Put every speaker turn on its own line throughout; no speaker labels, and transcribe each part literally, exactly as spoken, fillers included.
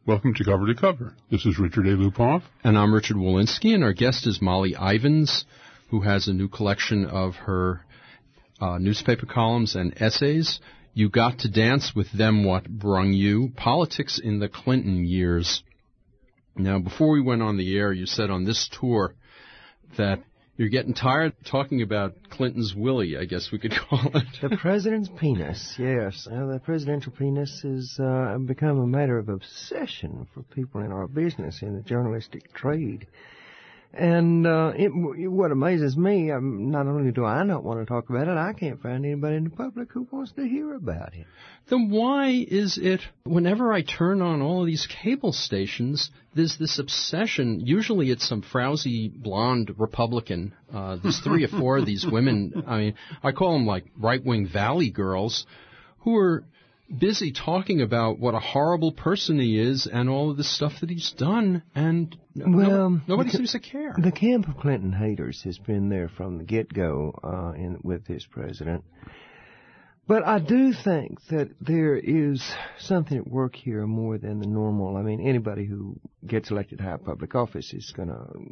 Welcome to Cover to Cover. This is Richard A. Lupoff.
And I'm Richard Walensky, and our guest is Molly Ivins, who has a new collection of her uh, newspaper columns and essays. You Got to Dance with Them What Brung You, Politics in the Clinton Years. Now, before we went on the air, you said on this tour that you're getting tired of talking about Clinton's willy, I guess we could call it.
The president's penis, yes. Uh, the presidential penis has uh, become a matter of obsession for people in our business, in the journalistic trade. And uh, it, what amazes me, um, not only do I not want to talk about it, I can't find anybody in the public who wants to hear about it.
Then why is it, whenever I turn on all of these cable stations, there's this obsession, usually it's some frowsy blonde Republican, uh, there's three or four of these women, I mean, I call them like right-wing valley girls, who are busy talking about what a horrible person he is and all of this stuff that he's done, and
well,
no, nobody
the,
seems to care.
The camp of Clinton haters has been there from the get-go uh, in, with this president. But I do think that there is something at work here more than the normal. I mean, anybody who gets elected to high public office is going to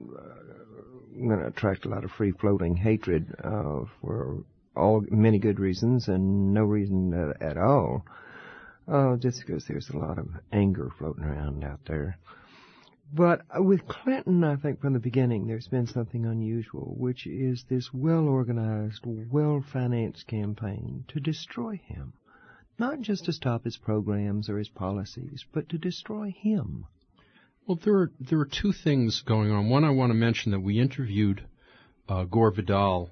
uh, going to attract a lot of free-floating hatred uh, for all many good reasons and no reason at, at all. Uh, just because there's a lot of anger floating around out there. But with Clinton, I think from the beginning there's been something unusual, which is this well-organized, well-financed campaign to destroy him. Not just to stop his programs or his policies, but to destroy him.
Well, there are, there are two things going on. One, I want to mention that we interviewed uh, Gore Vidal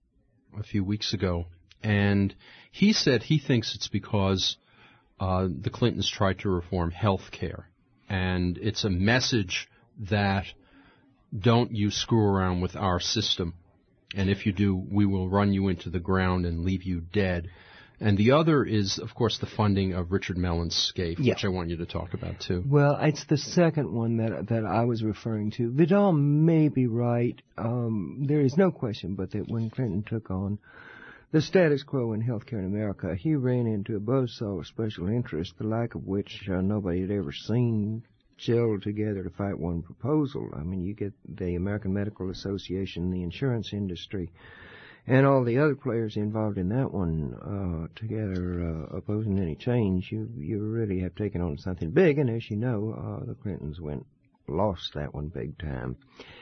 a few weeks ago, and he said he thinks it's because uh, the Clintons tried to reform health care. And it's a message that don't you screw around with our system. And if you do, we will run you into the ground and leave you dead. And the other is, of course, the funding of Richard Mellon's SCAFE, yeah. which I want you to talk about, too.
Well, it's the second one that that I was referring to. Vidal may be right. Um, there is no question but that when Clinton took on the status quo in healthcare in America, he ran into a buzzsaw of special interest, the like of which uh, nobody had ever seen gel together to fight one proposal. I mean, you get the American Medical Association, the insurance industry, and all the other players involved in that one uh, together uh, opposing any change. You you really have taken on something big, and as you know, uh, the Clintons went lost that one big time.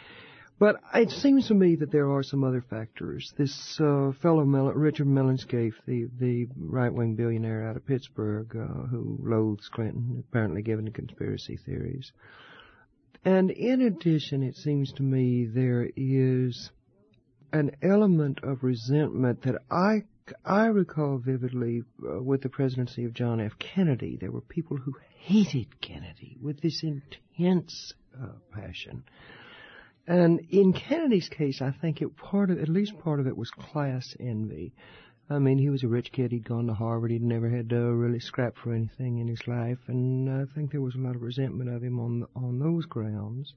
But it seems to me that there are some other factors. This uh, fellow, Mel- Richard Mellon SCAFE, the, the right-wing billionaire out of Pittsburgh uh, who loathes Clinton, apparently given to conspiracy theories. And in addition, it seems to me there is an element of resentment that I, I recall vividly uh, with the presidency of John F. Kennedy. There were people who hated Kennedy with this intense uh, passion. And in Kennedy's case, I think it part of, at least part of it was class envy. I mean, he was a rich kid. He'd gone to Harvard. He'd never had to really scrap for anything in his life. And I think there was a lot of resentment of him on, on those grounds.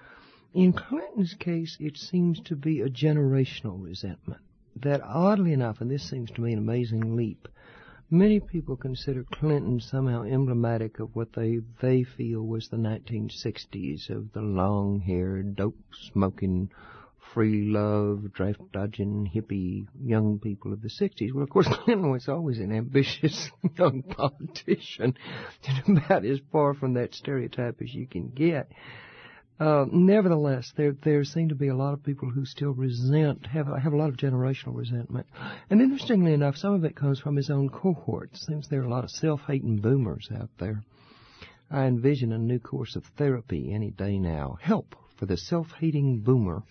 In Clinton's case, it seems to be a generational resentment. That oddly enough, and this seems to me an amazing leap, many people consider Clinton somehow emblematic of what they they feel was the nineteen sixties, of the long-haired, dope-smoking, free-love, draft-dodging, hippie young people of the sixties. Well, of course, Clinton was always an ambitious young politician, and about as far from that stereotype as you can get. Uh, nevertheless, there there seem to be a lot of people who still resent, have have a lot of generational resentment. And interestingly enough, some of it comes from his own cohort. It seems there are a lot of self-hating boomers out there. I envision a new course of therapy any day now. Help for the self-hating boomer.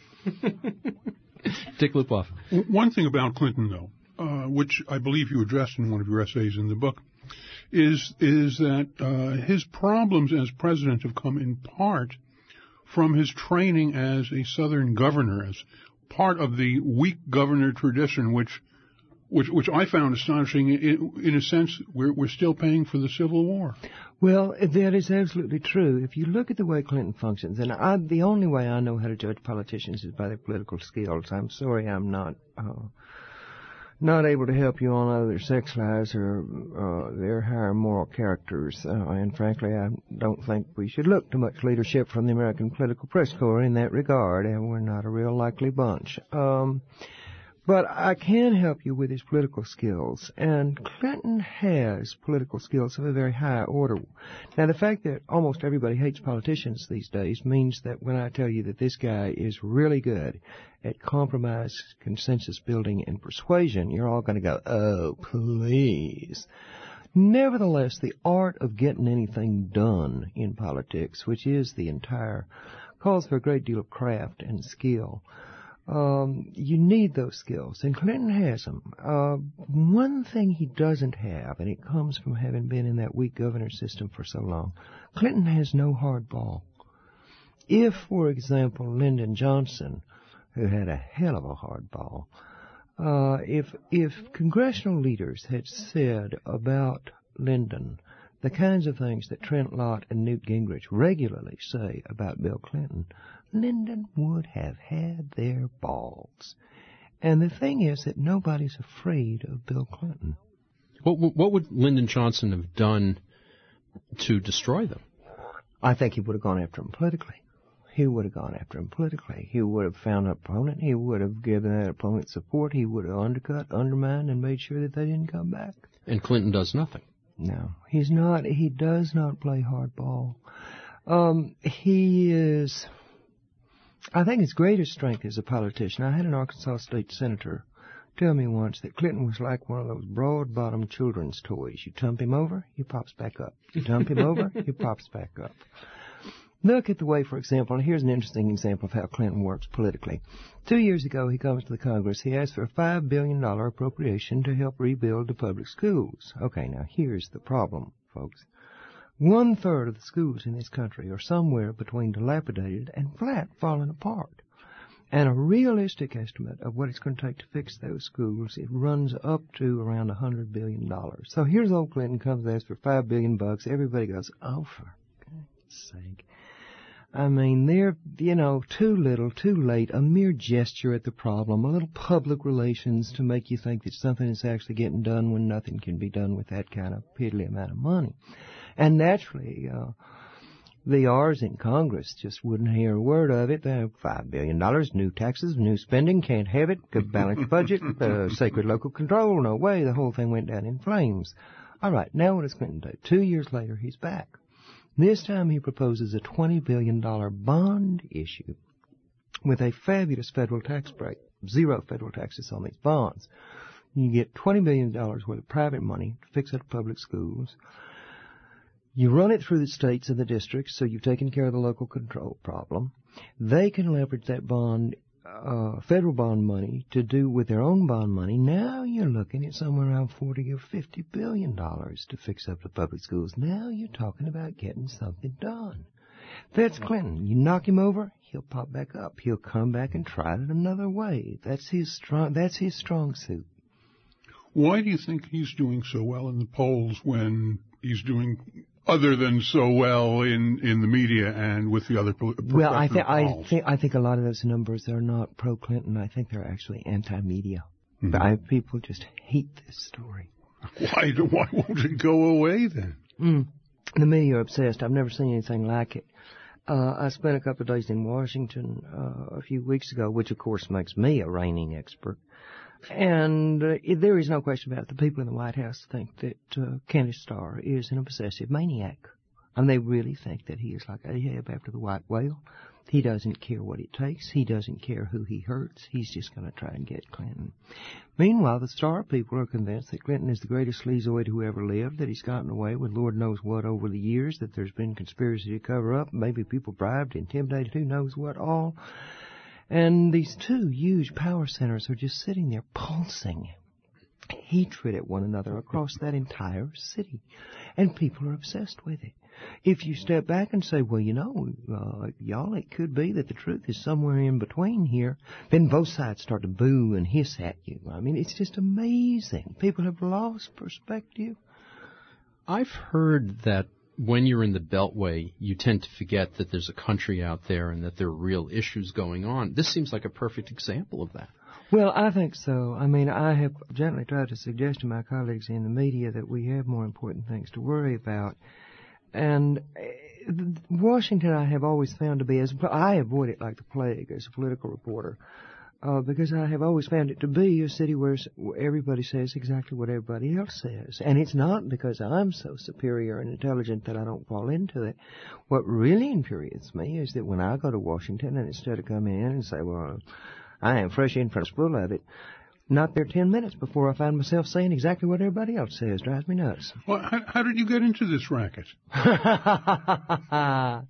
Dick Lupoff.
One thing about Clinton, though, uh, which I believe you addressed in one of your essays in the book, is is that uh, his problems as president have come in part from his training as a Southern governor, as part of the weak governor tradition, which which, which I found astonishing. In, in a sense, we're, we're still paying for the Civil War.
Well, that is absolutely true. If you look at the way Clinton functions, and I, the only way I know how to judge politicians is by their political skills. I'm sorry I'm not uh, not able to help you on other sex lives or uh, their higher moral characters. Uh, and frankly, I don't think we should look to much leadership from the American Political Press Corps in that regard, and we're not a real likely bunch. Um, but I can help you with his political skills, and Clinton has political skills of a very high order. Now, the fact that almost everybody hates politicians these days means that when I tell you that this guy is really good at compromise, consensus building, and persuasion, you're all going to go, oh, please. Nevertheless, the art of getting anything done in politics, which is the entire, calls for a great deal of craft and skill. Um, you need those skills, and Clinton has them. Uh, one thing he doesn't have, and it comes from having been in that weak governor system for so long, Clinton has no hard ball. If, for example, Lyndon Johnson, who had a hell of a hard ball, uh, if if congressional leaders had said about Lyndon the kinds of things that Trent Lott and Newt Gingrich regularly say about Bill Clinton, Lyndon would have had their balls. And the thing is that nobody's afraid of Bill Clinton.
What, what would Lyndon Johnson have done to destroy them?
I think he would have gone after him politically. He would have gone after him politically. He would have found an opponent. He would have given that opponent support. He would have undercut, undermined, and made sure that they didn't come back.
And Clinton does nothing.
No, he's not. He does not play hardball. Um, he is, I think his greatest strength as a politician. I had an Arkansas state senator tell me once that Clinton was like one of those broad-bottom children's toys. You dump him over, he pops back up. You dump him over, he pops back up. Look at the way, for example, and here's an interesting example of how Clinton works politically. Two years ago, he comes to the Congress. He asks for a five billion dollars appropriation to help rebuild the public schools. Okay, now here's the problem, folks. One-third of the schools in this country are somewhere between dilapidated and flat, falling apart. And a realistic estimate of what it's going to take to fix those schools, it runs up to around one hundred billion dollars. So here's old Clinton comes and asks for five billion dollars bucks. Everybody goes, oh, for God's sake. I mean, they're, you know, too little, too late, a mere gesture at the problem, a little public relations to make you think that something is actually getting done when nothing can be done with that kind of piddly amount of money. And naturally, uh, the R's in Congress just wouldn't hear a word of it. Uh, Five billion dollars, new taxes, new spending, can't have it, good balanced budget, uh, sacred local control, no way, the whole thing went down in flames. All right, now what does Clinton do? Two years later, he's back. This time he proposes a twenty billion dollars bond issue with a fabulous federal tax break, zero federal taxes on these bonds. You get twenty billion dollars worth of private money to fix up public schools. You run it through the states and the districts, so you've taken care of the local control problem. They can leverage that bond, uh, federal bond money to do with their own bond money. Now you're looking at somewhere around forty or fifty billion dollars to fix up the public schools. Now you're talking about getting something done. That's Clinton. You knock him over, he'll pop back up. He'll come back and try it another way. That's his strong, that's his strong suit.
Why do you think he's doing so well in the polls when he's doing other than so well in, in the media and with the other pro-
Well, I think I
polls?
think I think a lot of those numbers are not pro-Clinton. I think they're actually anti-media.
Mm-hmm.
I, people just hate this story.
Why do, why won't it go away then?
Mm. The media are obsessed. I've never seen anything like it. Uh, I spent a couple of days in Washington uh, a few weeks ago, which of course makes me a reigning expert. And uh, there is no question about it. The people in the White House think that uh, Kenneth Starr is an obsessive maniac. And they really think that he is like Ahab after the white whale. He doesn't care what it takes. He doesn't care who he hurts. He's just going to try and get Clinton. Meanwhile, the Starr people are convinced that Clinton is the greatest sleazoid who ever lived, that he's gotten away with Lord knows what over the years, that there's been conspiracy to cover up, maybe people bribed, intimidated, who knows what all. And these two huge power centers are just sitting there pulsing hatred at one another across that entire city. And people are obsessed with it. If you step back and say, well, you know, uh, y'all, it could be that the truth is somewhere in between here, then both sides start to boo and hiss at you. I mean, it's just amazing. People have lost perspective.
I've heard that when you're in the Beltway, you tend to forget that there's a country out there and that there are real issues going on. This seems like a perfect example of that.
Well, I think so. I mean, I have gently tried to suggest to my colleagues in the media that we have more important things to worry about. And Washington, I have always found to be, as I avoid it like the plague as a political reporter, uh, because I have always found it to be a city where everybody says exactly what everybody else says. And it's not because I'm so superior and intelligent that I don't fall into it. What really infuriates me is that when I go to Washington and instead of coming in and say, well, I am fresh in from school of it, not there ten minutes before I find myself saying exactly what everybody else says. Drives me nuts.
Well, how, how did you get into this racket?
uh,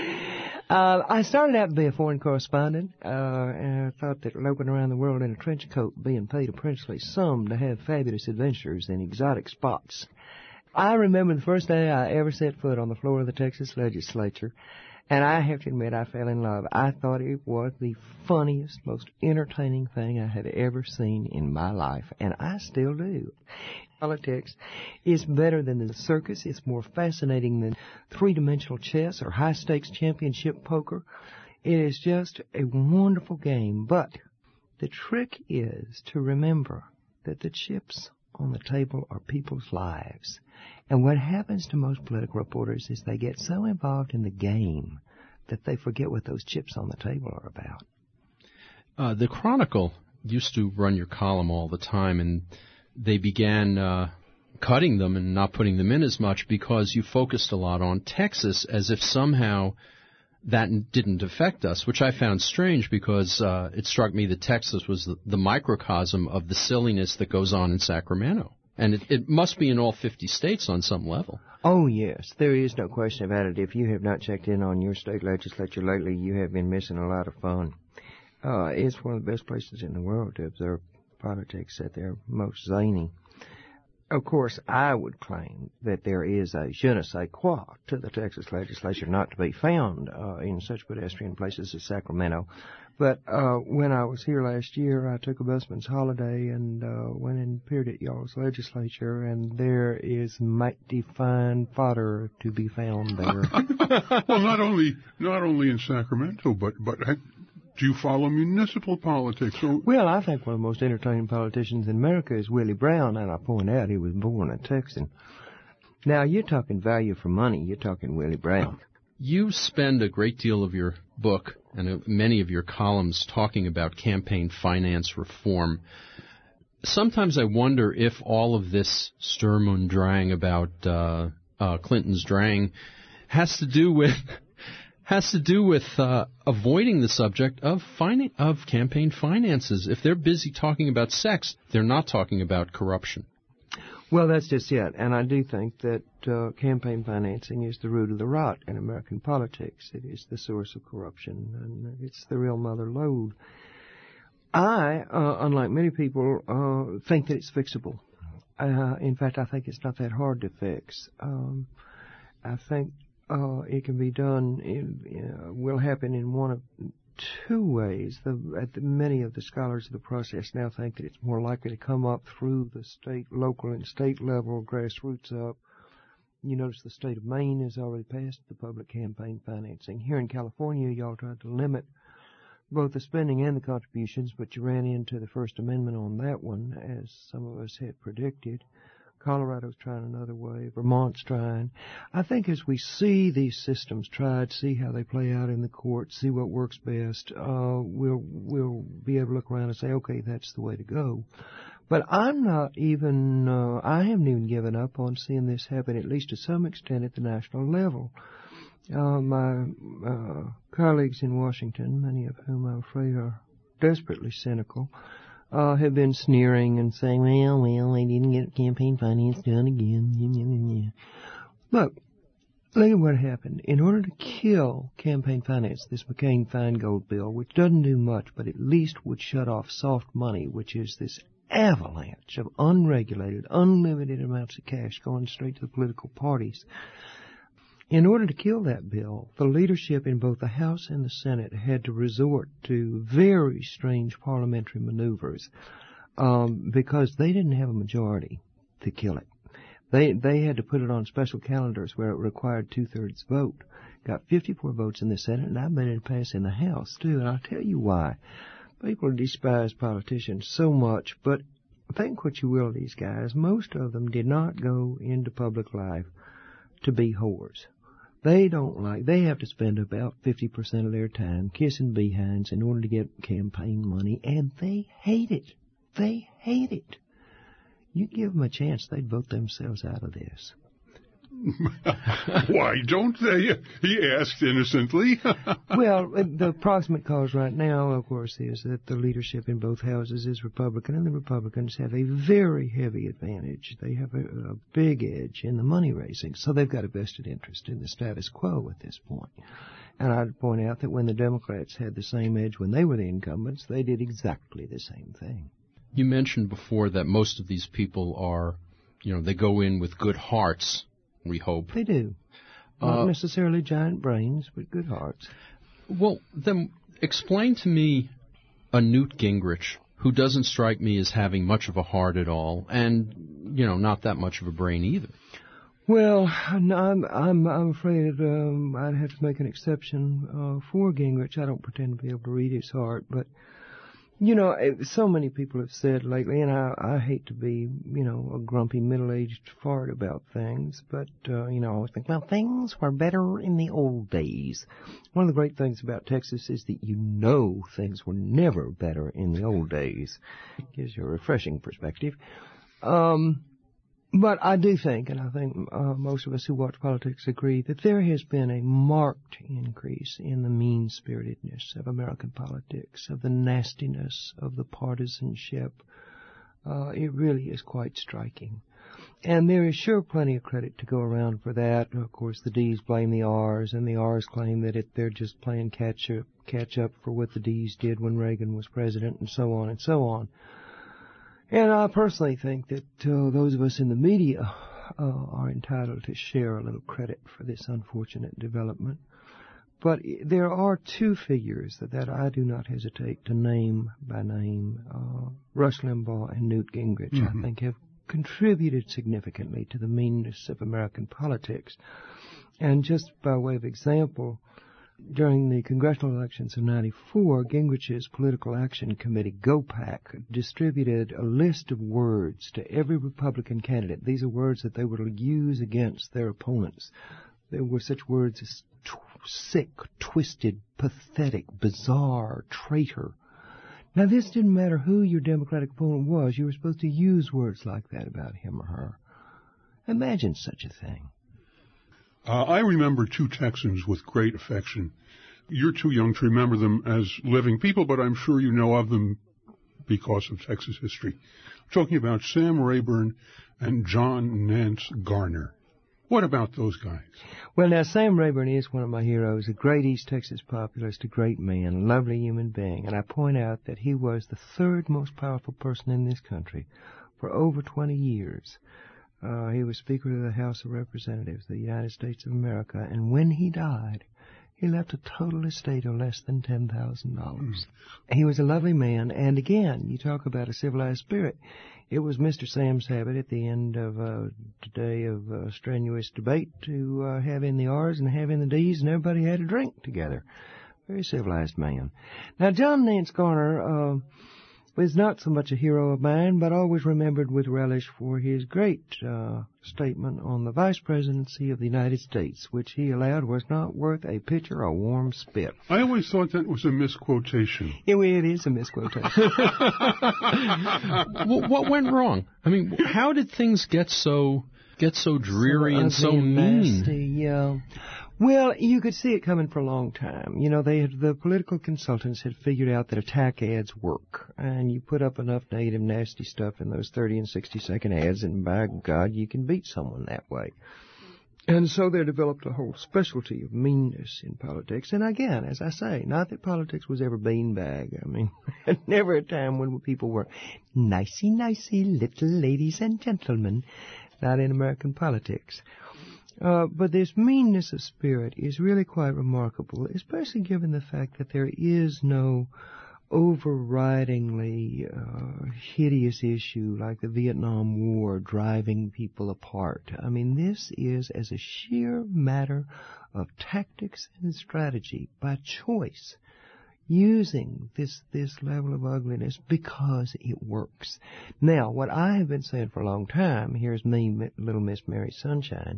I started out to be a foreign correspondent, uh, and I thought that loping around the world in a trench coat, being paid a princely sum to have fabulous adventures in exotic spots. I remember the first day I ever set foot on the floor of the Texas legislature, and I have to admit I fell in love. I thought it was the funniest, most entertaining thing I had ever seen in my life, and I still do. Politics is better than the circus. It's more fascinating than three-dimensional chess or high-stakes championship poker. It is just a wonderful game, but the trick is to remember that the chips on the table are people's lives. And what happens to most political reporters is they get so involved in the game that they forget what those chips on the table are about.
Uh, the Chronicle used to run your column all the time, and they began uh, cutting them and not putting them in as much because you focused a lot on Texas, as if somehow that didn't affect us, which I found strange because uh, it struck me that Texas was the, the microcosm of the silliness that goes on in Sacramento. And it, it must be in all fifty states on some level.
Oh, yes. There is no question about it. If you have not checked in on your state legislature lately, you have been missing a lot of fun. Uh, it's one of the best places in the world to observe politics at their most zany. Of course, I would claim that there is a je ne sais quoi to the Texas legislature not to be found uh, in such pedestrian places as Sacramento. But uh, when I was here last year, I took a busman's holiday and uh, went and peered at y'all's legislature, and there is mighty fine fodder to be found there.
Well, not only not only in Sacramento, but but do you follow municipal politics? Or...
Well, I think one of the most entertaining politicians in America is Willie Brown, and I point out he was born a Texan. Now, you're talking value for money. You're talking Willie Brown.
You spend a great deal of your book and uh, many of your columns talking about campaign finance reform. Sometimes I wonder if all of this Sturm und Drang about uh, uh, Clinton's Drang has to do with has to do with uh, avoiding the subject of finan- of campaign finances. If they're busy talking about sex, they're not talking about corruption.
Well, that's just it. And I do think that uh, campaign financing is the root of the rot in American politics. It is the source of corruption, and it's the real mother lode. I, uh, unlike many people, uh, think that it's fixable. Uh, in fact, I think it's not that hard to fix. Um, I think uh, it can be done, in, uh, will happen in one of two ways. The, at the, many of the scholars of the process now think that it's more likely to come up through the state, local, and state level, grassroots up. You notice the state of Maine has already passed the public campaign financing. Here in California, y'all tried to limit both the spending and the contributions, but you ran into the First Amendment on that one, as some of us had predicted. Colorado's trying another way. Vermont's trying. I think as we see these systems tried, see how they play out in the courts, see what works best, uh, we'll, we'll be able to look around and say, okay, that's the way to go. But I'm not even, uh, I haven't even given up on seeing this happen, at least to some extent at the national level. Uh, my uh, colleagues in Washington, many of whom I'm afraid are desperately cynical, Uh, have been sneering and saying, well, well, they didn't get campaign finance done again. Look, look at what happened. In order to kill campaign finance, this McCain-Feingold bill, which doesn't do much, but at least would shut off soft money, which is this avalanche of unregulated, unlimited amounts of cash going straight to the political parties. In order to kill that bill, the leadership in both the House and the Senate had to resort to very strange parliamentary maneuvers um, because they didn't have a majority to kill it. They they had to put it on special calendars where it required two-thirds vote. Got fifty-four votes in the Senate, and I bet it'd pass in the House, too. And I'll tell you why. People despise politicians so much, but think what you will of these guys. Most of them did not go into public life to be whores. They don't like, they have to spend about fifty percent of their time kissing behinds in order to get campaign money, and they hate it. They hate it. You give them a chance, they'd vote themselves out of this.
Why don't they? He asked innocently.
Well, the approximate cause right now, of course, is that the leadership in both houses is Republican, and the Republicans have a very heavy advantage. They have a, a big edge in the money raising, so they've got a vested interest in the status quo at this point. And I'd point out that when the Democrats had the same edge when they were the incumbents, they did exactly the same thing.
You mentioned before that most of these people are, you know, they go in with good hearts. We hope.
They do. Not
uh,
necessarily giant brains, but good hearts.
Well, then explain to me a Newt Gingrich who doesn't strike me as having much of a heart at all, and, you know, not that much of a brain either.
Well, I'm I'm I'm afraid um, I'd have to make an exception uh, for Gingrich. I don't pretend to be able to read his heart, but you know, so many people have said lately, and I, I hate to be, you know, a grumpy middle-aged fart about things, but, uh, you know, I always think, well, things were better in the old days. One of the great things about Texas is that you know things were never better in the old days. It gives you a refreshing perspective. Um... But I do think, and I think uh, most of us who watch politics agree, that there has been a marked increase in the mean-spiritedness of American politics, of the nastiness of the partisanship. Uh, it really is quite striking. And there is sure plenty of credit to go around for that. Of course, the D's blame the R's, and the R's claim that it, they're just playing catch-up, catch-up for what the D's did when Reagan was president, and so on and so on. And I personally think that uh, those of us in the media uh, are entitled to share a little credit for this unfortunate development. But there are two figures that, that I do not hesitate to name by name. Uh, Rush Limbaugh and Newt Gingrich, mm-hmm. I think, have contributed significantly to the meanness of American politics. And just by way of example, during the congressional elections of ninety-four, Gingrich's Political Action Committee, GOPAC, distributed a list of words to every Republican candidate. These are words that they would use against their opponents. There were such words as t- sick, twisted, pathetic, bizarre, traitor. Now, this didn't matter who your Democratic opponent was. You were supposed to use words like that about him or her. Imagine such a thing.
Uh, I remember two Texans with great affection. You're too young to remember them as living people, but I'm sure you know of them because of Texas history. I'm talking about Sam Rayburn and John Nance Garner. What about those guys? Well,
now, Sam Rayburn is one of my heroes, a great East Texas populist, a great man, a lovely human being. And I point out that he was the third most powerful person in this country for over twenty years. Uh, he was Speaker of the House of Representatives of the United States of America, and when he died, he left a total estate of less than ten thousand dollars. Mm. He was a lovely man, and again, you talk about a civilized spirit. It was Mister Sam's habit at the end of a day of uh, strenuous debate to uh, have in the R's and have in the D's, and everybody had a drink together. Very civilized man. Now, John Nance Garner uh, was not so much a hero of mine, but always remembered with relish for his great uh, statement on the vice presidency of the United States, which he allowed was not worth a pitcher of warm spit.
I always thought that was a misquotation.
Yeah, well, it is a misquotation.
Well, what went wrong? I mean, how did things get so get so dreary so and so mean?
Nasty, yeah. Well, you could see it coming for a long time. You know, they had, the political consultants had figured out that attack ads work, and you put up enough negative, nasty stuff in those thirty and sixty second ads, and by God, you can beat someone that way. And so they developed a whole specialty of meanness in politics. And again, as I say, not that politics was ever beanbag. I mean, never a time when people were nicey, nicey little ladies and gentlemen, not in American politics. Uh, but this meanness of spirit is really quite remarkable, especially given the fact that there is no overridingly uh, hideous issue like the Vietnam War driving people apart. I mean, this is as a sheer matter of tactics and strategy by choice. using this this level of ugliness because it works. Now, what I have been saying for a long time, here's me, little Miss Mary Sunshine,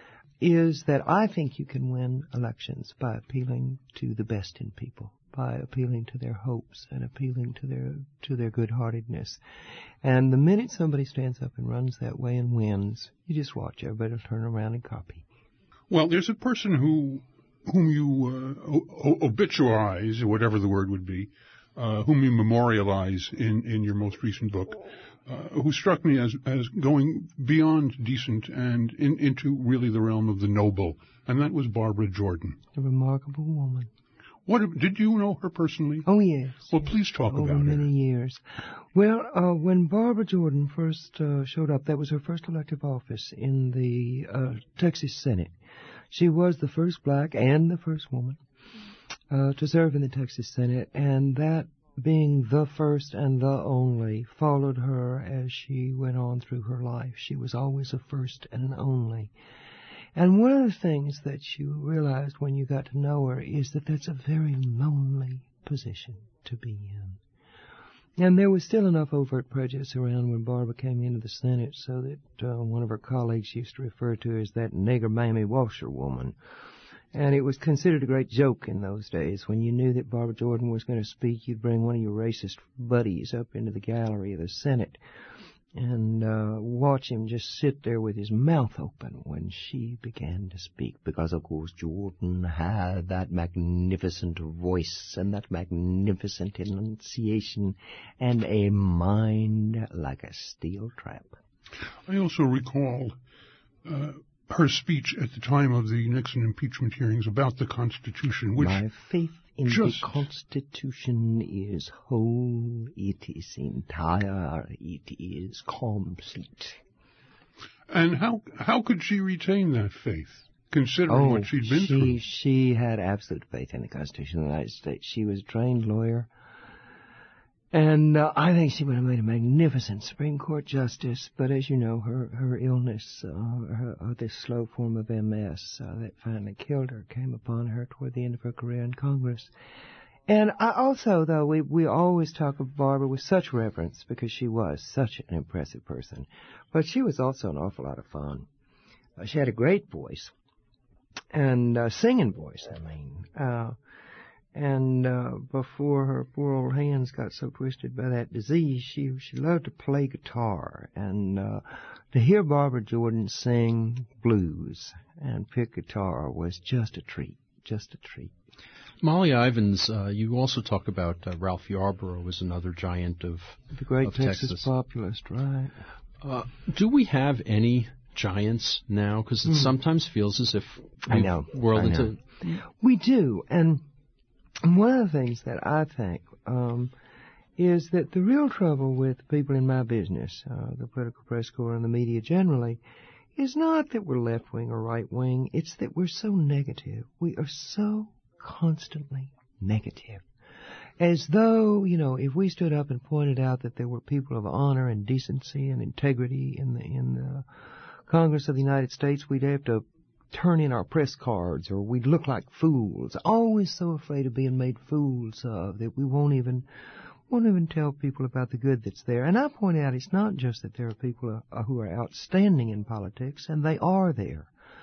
is that I think you can win elections by appealing to the best in people, by appealing to their hopes and appealing to their to their good-heartedness. And the minute somebody stands up and runs that way and wins, you just watch everybody will turn around and copy.
Well, there's a person who whom you uh, o- obituarize, or whatever the word would be, uh, whom you memorialize in, in your most recent book, uh, who struck me as, as going beyond decent and in, into really the realm of the noble, and that was Barbara Jordan.
A remarkable woman.
What did you know her personally?
Oh, yes.
Well,
yes.
please talk
Over
about her.
Over many years. Well, uh, when Barbara Jordan first uh, showed up, that was her first elective office in the uh, Texas Senate. She was the first black and the first woman uh, to serve in the Texas Senate, and that being the first and the only followed her as she went on through her life. She was always a first and an only. And one of the things that you realized when you got to know her is that that's a very lonely position to be in. And there was still enough overt prejudice around when Barbara came into the Senate so that uh, one of her colleagues used to refer to her as that nigger mammy washerwoman. And it was considered a great joke in those days. When you knew that Barbara Jordan was going to speak, you'd bring one of your racist buddies up into the gallery of the Senate and uh, watch him just sit there with his mouth open when she began to speak, because, of course, Jordan had that magnificent voice and that magnificent enunciation and a mind like a steel trap.
I also recall uh, her speech at the time of the Nixon impeachment hearings about the Constitution, which
My faith in
just...
the Constitution is whole, it is entire, it is complete.
And how how could she retain that faith, considering
oh,
what she'd been
she,
through?
She had absolute faith in the Constitution of the United States. She was a trained lawyer. And uh, I think she would have made a magnificent Supreme Court justice. But as you know, her, her illness, uh, her, uh, this slow form of M S uh, that finally killed her, came upon her toward the end of her career in Congress. And I also, though, we, we always talk of Barbara with such reverence because she was such an impressive person. But she was also an awful lot of fun. Uh, she had a great voice, and uh, singing voice, I mean. Uh, And uh, before her poor old hands got so twisted by that disease, she she loved to play guitar. And uh, to hear Barbara Jordan sing blues and pick guitar was just a treat, just a treat.
Molly Ivins, uh, you also talk about uh, Ralph Yarborough as another giant of
the great
of
Texas,
Texas
populist, right?
Uh, do we have any giants now? Because it mm. sometimes feels as if
I know,
whirled
I know.
into.
We do, and. One of the things that I think um, is that the real trouble with people in my business, uh, the political press corps and the media generally, is not that we're left-wing or right-wing. It's that we're so negative. We are so constantly negative. As though, you know, if we stood up and pointed out that there were people of honor and decency and integrity in the, in the Congress of the United States, we'd have to turn in our press cards, or we'd look like fools, always so afraid of being made fools of that we won't even won't even tell people about the good that's there. And I point out it's not just that there are people uh, who are outstanding in politics, and they are there.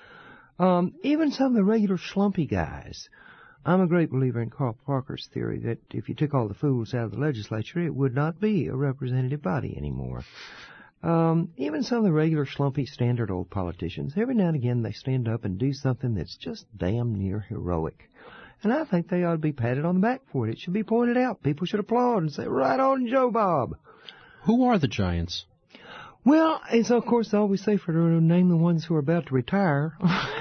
Um, even some of the regular schlumpy guys. I'm a great believer in Carl Parker's theory that if you took all the fools out of the legislature, it would not be a representative body anymore. Um, even some of the regular schlumpy standard old politicians, every now and again they stand up and do something that's just damn near heroic. And I think they ought to be patted on the back for it. It should be pointed out. People should applaud and say, right on, Joe Bob.
Who are the giants?
Well, it's of course always safer to name the ones who are about to retire.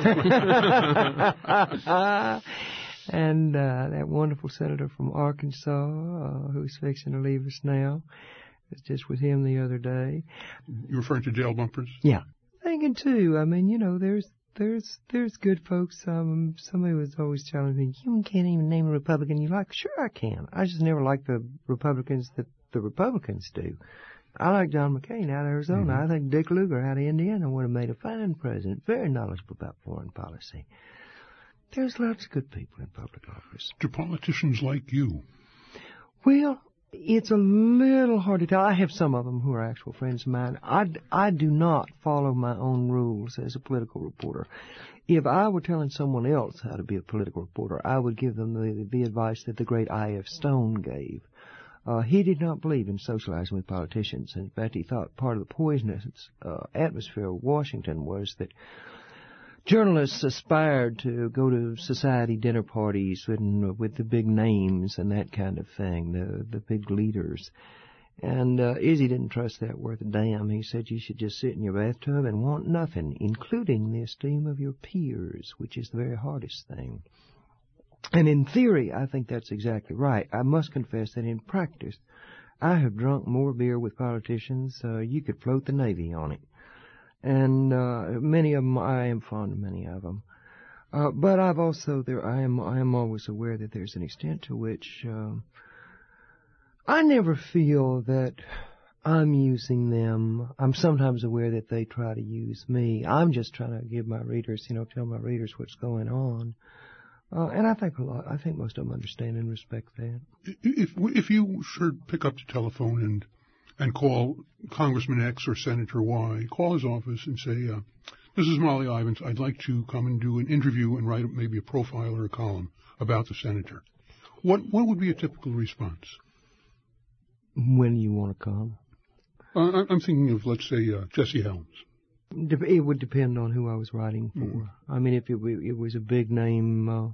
And uh, that wonderful senator from Arkansas uh, who's fixing to leave us now. I was just with him the other day.
You're referring to Dale Bumpers?
Yeah. Thinking too. I mean, you know, there's there's there's good folks. Um, somebody was always challenging me. You can't even name a Republican you like. Sure, I can. I just never like the Republicans that the Republicans do. I like John McCain out of Arizona. Mm-hmm. I think Dick Lugar out of Indiana would have made a fine president. Very knowledgeable about foreign policy. There's lots of good people in public office.
Do politicians like you?
Well, it's a little hard to tell. I have some of them who are actual friends of mine. I, I do not follow my own rules as a political reporter. If I were telling someone else how to be a political reporter, I would give them the, the advice that the great I F Stone gave. Uh, he did not believe in socializing with politicians. In fact, he thought part of the poisonous uh, atmosphere of Washington was that journalists aspired to go to society dinner parties with, with the big names and that kind of thing, the the big leaders. And uh, Izzy didn't trust that worth a damn. He said you should just sit in your bathtub and want nothing, including the esteem of your peers, which is the very hardest thing. And in theory, I think that's exactly right. I must confess that in practice, I have drunk more beer with politicians. Uh, you could float the Navy on it. And uh, many of them, I am fond of many of them. Uh, but I've also, there, I am, I am always aware that there's an extent to which uh, I never feel that I'm using them. I'm sometimes aware that they try to use me. I'm just trying to give my readers, you know, tell my readers what's going on. Uh, and I think a lot, I think most of them understand and respect that.
If if you should pick up the telephone and and call Congressman X or Senator Y, call his office and say, uh, this is Molly Ivins. I'd like to come and do an interview and write maybe a profile or a column about the senator. What what would be a typical response?
When you want to come?
Uh, I'm thinking of, let's say, uh, Jesse Helms.
It would depend on who I was writing for. Mm. I mean, if it, it was a big name uh,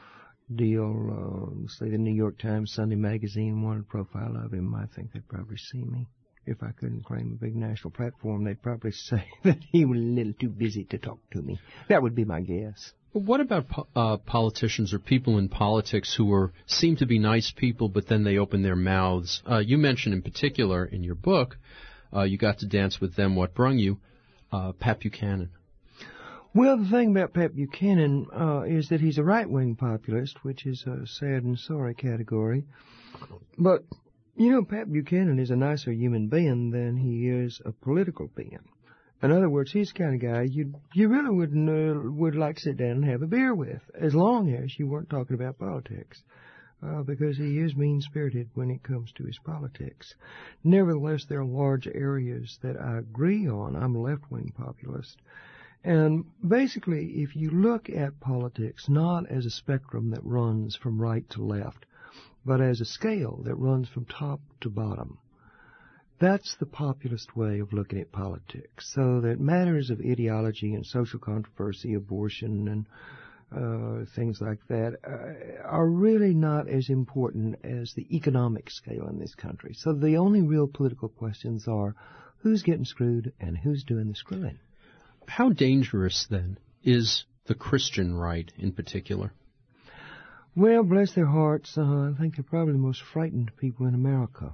deal, uh, say the New York Times, Sunday Magazine wanted a profile of him, I think they'd probably see me. If I couldn't claim a big national platform, they'd probably say that he was a little too busy to talk to me. That would be my guess.
But what about uh, politicians or people in politics who are seem to be nice people, but then they open their mouths? Uh, you mentioned in particular in your book, uh, you got to dance with them, what brung you, uh, Pat Buchanan.
Well, the thing about Pat Buchanan uh, is that he's a right-wing populist, which is a sad and sorry category. But, you know, Pat Buchanan is a nicer human being than he is a political being. In other words, he's the kind of guy you you really would uh, would like to sit down and have a beer with, as long as you weren't talking about politics, uh, because he is mean-spirited when it comes to his politics. Nevertheless, there are large areas that I agree on. I'm a left-wing populist. And basically, if you look at politics not as a spectrum that runs from right to left, but as a scale that runs from top to bottom, that's the populist way of looking at politics, so that matters of ideology and social controversy, abortion and uh, things like that, uh, are really not as important as the economic scale in this country. So the only real political questions are who's getting screwed and who's doing the screwing.
How dangerous, then, is the Christian right in particular?
Well, bless their hearts, uh, I think they're probably the most frightened people in America.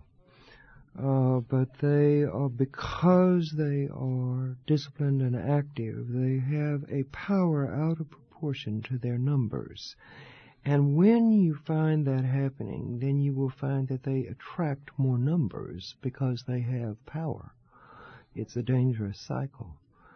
Uh, but they are, because they are disciplined and active, they have a power out of proportion to their numbers. And when you find that happening, then you will find that they attract more numbers because they have power. It's a dangerous cycle.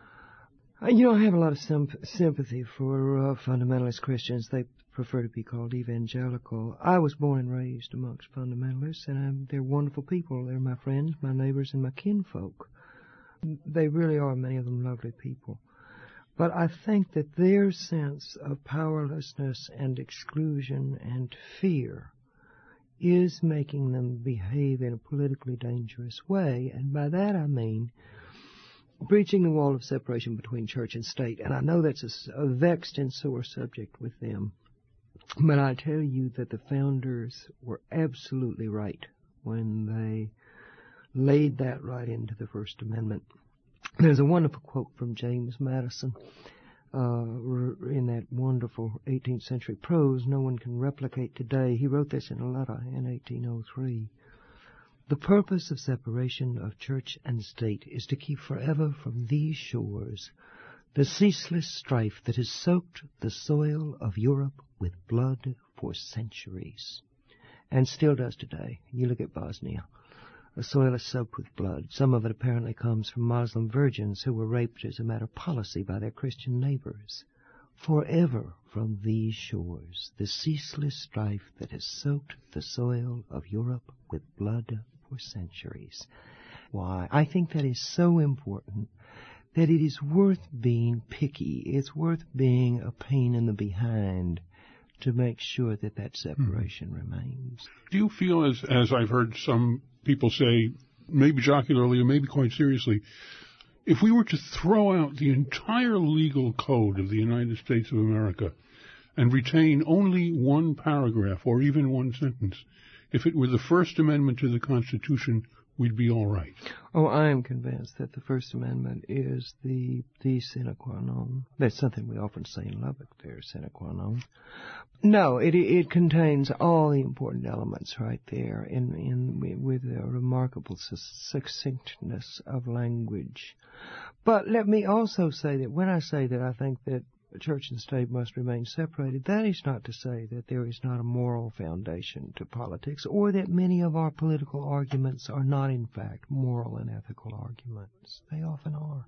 You know, I have a lot of symp- sympathy for uh, fundamentalist Christians. They prefer to be called evangelical. I was born and raised amongst fundamentalists, and I'm, they're wonderful people. They're my friends, my neighbors, and my kinfolk. They really are, many of them, lovely people. But I think that their sense of powerlessness and exclusion and fear is making them behave in a politically dangerous way, and by that I mean breaching the wall of separation between church and state. And I know that's a, a vexed and sore subject with them. But I tell you that the founders were absolutely right when they laid that right into the First Amendment. There's a wonderful quote from James Madison uh, in that wonderful eighteenth century prose no one can replicate today. He wrote this in a letter in eighteen oh three. The purpose of separation of church and state is to keep forever from these shores the ceaseless strife that has soaked the soil of Europe with blood for centuries, and still does today. You look at Bosnia. The soil is soaked with blood. Some of it apparently comes from Muslim virgins who were raped as a matter of policy by their Christian neighbors. Forever from these shores, the ceaseless strife that has soaked the soil of Europe with blood for centuries. Why, I think that is so important that it is worth being picky. It's worth being a pain in the behind to make sure that that separation hmm. remains.
Do you feel, as as I've heard some people say, maybe jocularly or maybe quite seriously, if we were to throw out the entire legal code of the United States of America and retain only one paragraph or even one sentence, if it were the First Amendment to the Constitution, we'd be all right?
Oh, I am convinced that the First Amendment is the the sine qua non. That's something we often say in Lubbock there, sine qua non. No, it it contains all the important elements right there in in with a remarkable succinctness of language. But let me also say that when I say that I think that church and state must remain separated, that is not to say that there is not a moral foundation to politics, or that many of our political arguments are not, in fact, moral and ethical arguments. They often are.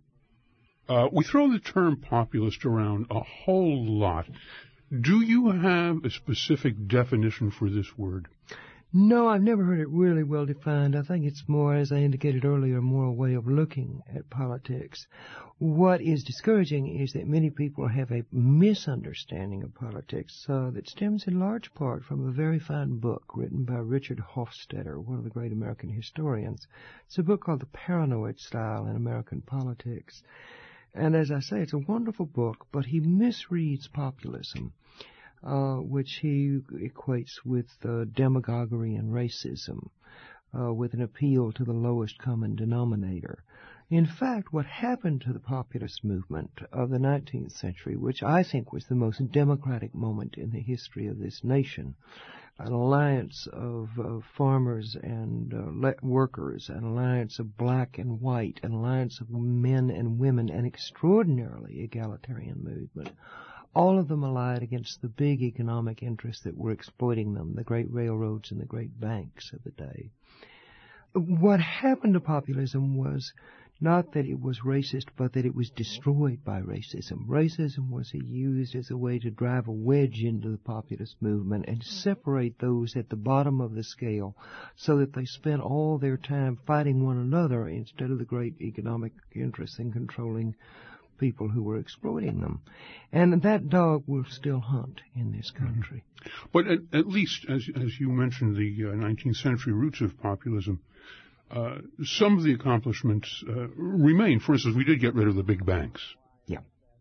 Uh, we throw the term populist around a whole lot. Do you have a specific definition for this word?
No, I've never heard it really well defined. I think it's more, as I indicated earlier, a moral way of looking at politics. What is discouraging is that many people have a misunderstanding of politics uh, that stems in large part from a very fine book written by Richard Hofstadter, one of the great American historians. It's a book called The Paranoid Style in American Politics. And as I say, it's a wonderful book, but he misreads populism. Uh, which he equates with uh, demagoguery and racism, uh, with an appeal to the lowest common denominator. In fact, what happened to the populist movement of the nineteenth century, which I think was the most democratic moment in the history of this nation, an alliance of uh, farmers and uh, le- workers, an alliance of black and white, an alliance of men and women, an extraordinarily egalitarian movement, all of them allied against the big economic interests that were exploiting them, the great railroads and the great banks of the day. What happened to populism was not that it was racist, but that it was destroyed by racism. Racism was used as a way to drive a wedge into the populist movement and separate those at the bottom of the scale so that they spent all their time fighting one another instead of the great economic interests in controlling people who were exploiting them. And that dog will still hunt in this country.
Mm-hmm. But at, at least, as, as you mentioned, the uh, nineteenth century roots of populism, uh, some of the accomplishments uh, remain. For instance, we did get rid of the big banks.
Yeah.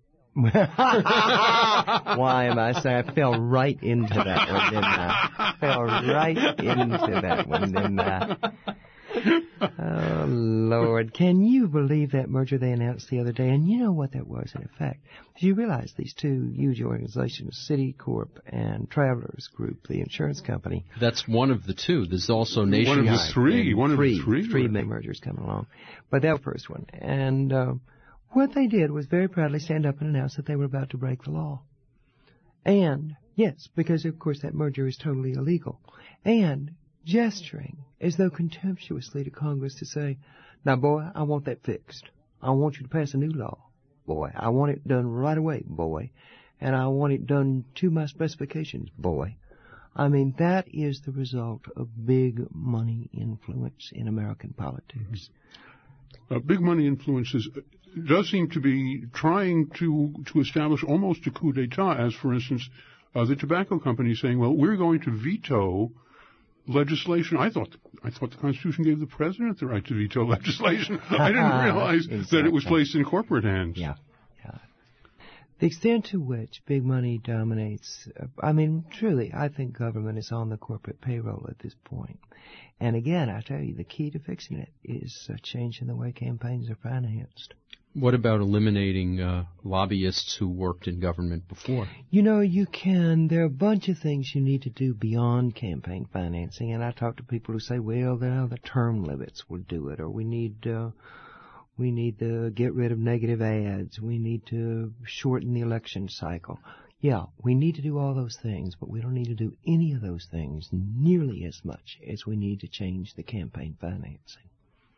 Why am I saying I fell right into that one, didn't I? Fell right into that one, didn't I? Oh, Lord. Can you believe that merger they announced the other day? And you know what that was, in effect. Did you realize these two huge organizations, Citicorp and Travelers Group, the insurance company?
That's one of the two. There's also Nationwide.
One of the three. One
three,
of the three.
Three big mergers coming along. But that was the first one. And uh, what they did was very proudly stand up and announce that they were about to break the law. And, yes, because, of course, that merger is totally illegal. And gesturing as though contemptuously to Congress to say, now, boy, I want that fixed. I want you to pass a new law, boy. I want it done right away, boy. And I want it done to my specifications, boy. I mean, that is the result of big money influence in American politics.
Uh, big money influences does seem to be trying to, to establish almost a coup d'etat, as, for instance, uh, the tobacco company saying, well, we're going to veto legislation. I thought I thought the Constitution gave the president the right to veto legislation. I didn't realize exactly. that it was placed in corporate hands.
Yeah, yeah. The extent to which big money dominates, uh, I mean, truly, I think government is on the corporate payroll at this point. And again, I tell you, the key to fixing it is uh, changing the way campaigns are financed.
What about eliminating uh, lobbyists who worked in government before?
You know, you can. There are a bunch of things you need to do beyond campaign financing. And I talk to people who say, well, the, the term limits will do it, or we need uh, we need to get rid of negative ads. We need to shorten the election cycle. Yeah, we need to do all those things, but we don't need to do any of those things nearly as much as we need to change the campaign financing.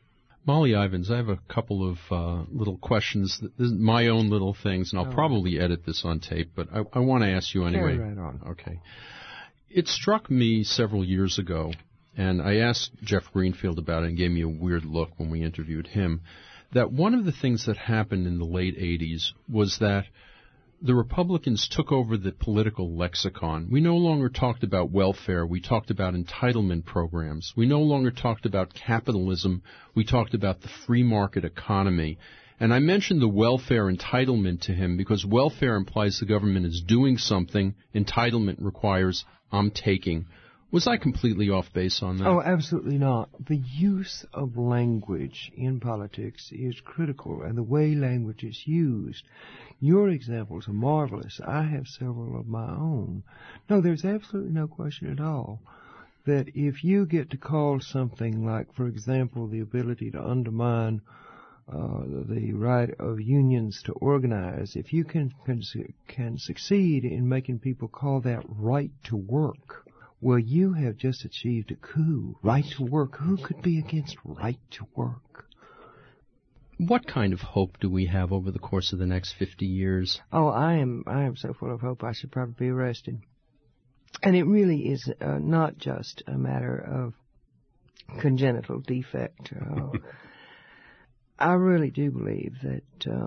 Molly Ivins, I have a couple of uh, little questions, that, this is my own little things, and I'll oh. probably edit this on tape, but I, I want to ask you anyway.
Carry right on.
Okay. It struck me several years ago, and I asked Jeff Greenfield about it and gave me a weird look when we interviewed him, that one of the things that happened in the late eighties was that the Republicans took over the political lexicon. We no longer talked about welfare. We talked about entitlement programs. We no longer talked about capitalism. We talked about the free market economy. And I mentioned the welfare entitlement to him because welfare implies the government is doing something. Entitlement requires I'm taking. Was I completely off base on that?
Oh, absolutely not. The use of language in politics is critical, and the way language is used. Your examples are marvelous. I have several of my own. No, there's absolutely no question at all that if you get to call something like, for example, the ability to undermine uh, the right of unions to organize, if you can, can, can succeed in making people call that right to work, well, you have just achieved a coup. Right to work. Who could be against right to work?
What kind of hope do we have over the course of the next fifty years?
Oh, I am I am so full of hope I should probably be arrested. And it really is uh, not just a matter of congenital defect. Uh, I really do believe that uh,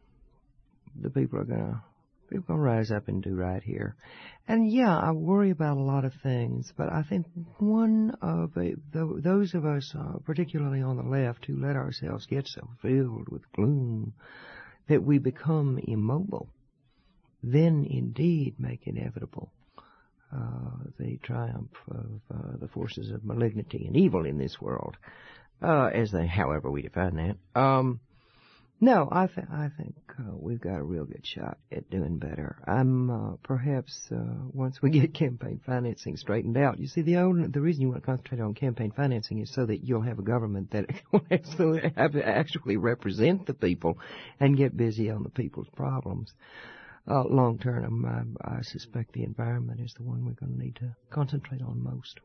the people are going to People are going to rise up and do right here. And, yeah, I worry about a lot of things, but I think one of a, the, those of us, uh, particularly on the left, who let ourselves get so filled with gloom that we become immobile, then indeed make inevitable uh, the triumph of uh, the forces of malignity and evil in this world, uh, as they, however we define that. Um, No, I, th- I think uh, we've got a real good shot at doing better. I'm uh, perhaps uh, once we get campaign financing straightened out. You see, the only, the reason you want to concentrate on campaign financing is so that you'll have a government that will actually, have to actually represent the people and get busy on the people's problems. Uh, long term, I, I suspect the environment is the one we're going to need to concentrate on most.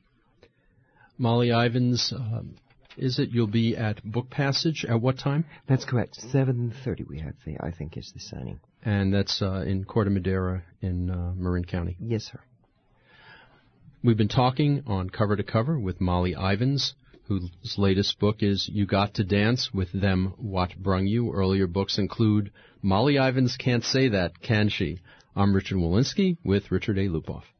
Molly Ivins. Uh Is it you'll be at Book Passage at what time?
That's correct. seven thirty we have the, I think, is the signing.
And that's uh, in Corte Madera in uh, Marin County?
Yes, sir.
We've been talking on Cover to Cover with Molly Ivins, whose latest book is You Got to Dance with Them What Brung You. Earlier books include Molly Ivins Can't Say That, Can She? I'm Richard Walensky with Richard A. Lupoff.